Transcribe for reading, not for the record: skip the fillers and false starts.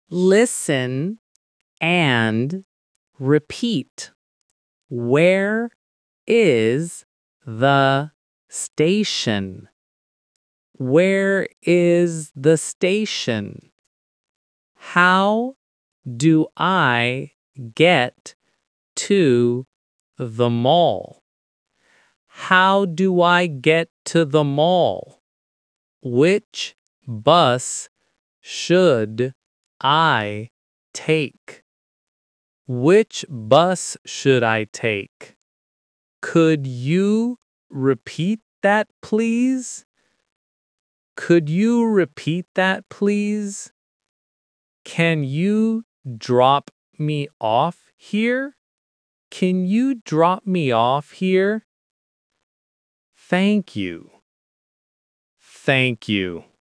Listen and repeat. Where is the station? Where is the station? How do I get to the mall? How do I get to the mall? Which bus should I take? Which bus should I take? Could you repeat that, please? Could you repeat that, please? Can you drop me off here? Can you drop me off here? Thank you. Thank you.